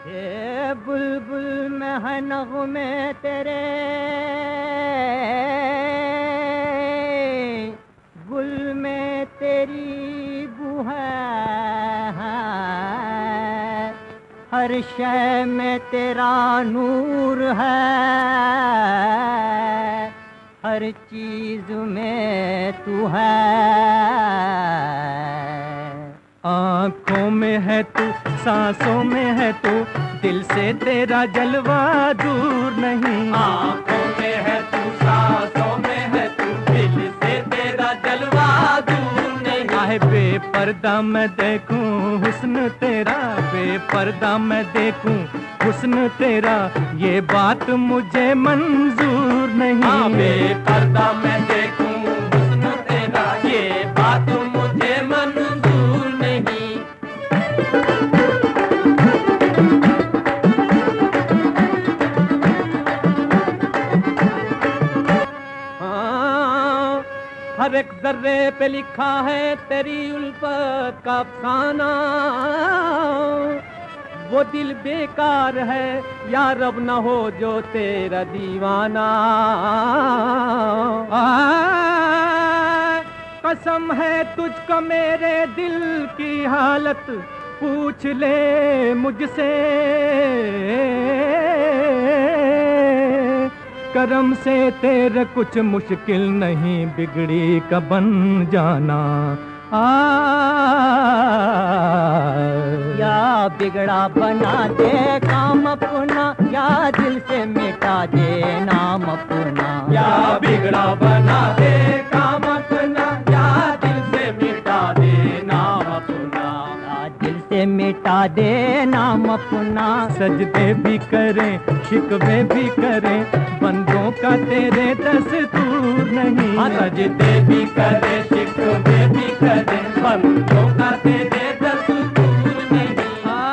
ये बुलबुल में है नगमे तेरे, गुल में तेरी बू है, हर शय में तेरा नूर है, हर चीज में तू है। आँखों में है तू, सांसों में है तू, दिल से तेरा जलवा दूर नहीं। आँखों में है तू, सांसों में है तू, दिल से तेरा जलवा दूर नहीं। आहे बेपर्दा मैं देखूं हुस्न तेरा, बेपर्दा मैं देखूं हुस्न तेरा, ये बात मुझे मंजूर नहीं। हाँ, बेपर्दा मैं देखूं हुस्न तेरा, ये बात मुझे मंजूर नहीं। हर एक जर्रे पे लिखा है तेरी उल्फत का अफसाना, वो दिल बेकार है या रब न हो जो तेरा दीवाना। कसम है तुझको मेरे दिल की हालत, पूछ ले मुझसे, करम से तेरे कुछ मुश्किल नहीं, बिगड़ी का बन जाना। या बिगड़ा बना दे काम अपना, या दिल से मिटा दे नाम अपना। या बिगड़ा बना दे काम अपना, या दिल से मिटा दे नाम अपना। या दिल से मिटा दे नाम अपना। सजदे भी करें शिकवे भी करें, बंदों का तेरे दस्तूर नहीं। हाँ, सजदे भी करे शिकवे भी करे, बंदों का तेरे दस्तूर नहीं।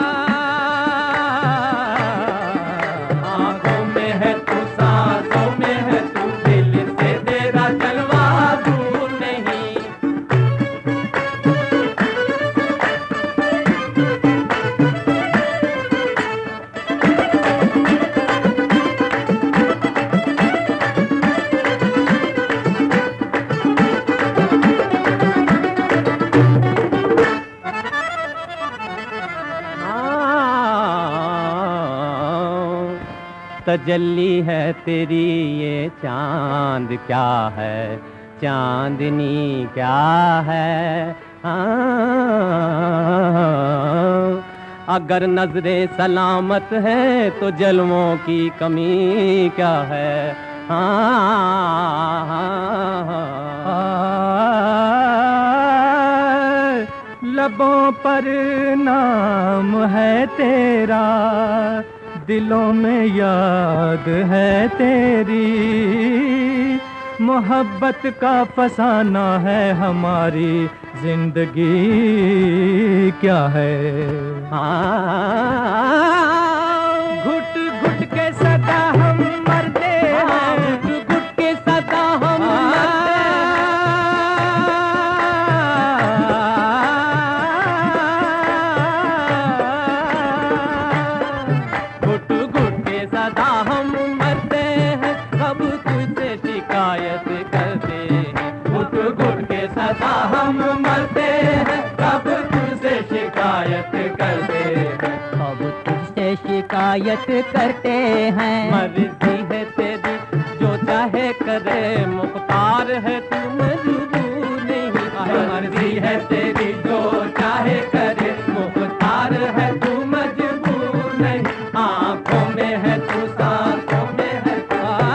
आँखों में है तू, सांसों में है तू, दिल से तेरा जलवा दूर नहीं। तजल्ली है तेरी ये चांद क्या है, चांदनी क्या है। अगर नजरे सलामत है तो जलवों की कमी क्या है। लबों पर नाम है तेरा, दिलों में याद है तेरी, मोहब्बत का फसाना है हमारी जिंदगी क्या है। घुट घुट के सदा हम मरते हैं, घुट घुट के सदा हम हम मरते हैं, कब तुझसे शिकायत करते हैं। अब तुझसे शिकायत करते हैं। मर्जी है तेरी जो चाहे करे, मुख्तार है तू मजबूर नहीं। मर्जी है तेरी जो चाहे करे, मुख्तार है तू मजबूर नहीं। आँखों में है तू, सांसों में है तू।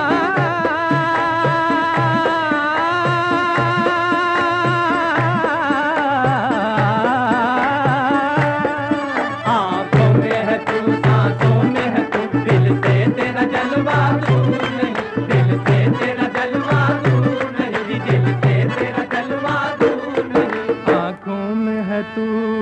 आँखों में है तू, सांसों में है तू, दिल से तेरा जलवा दूर नहीं। दिल से तेरा जलवा दूर नहीं, दिल से तेरा जलवा दूर नहीं। आँखों में है तू,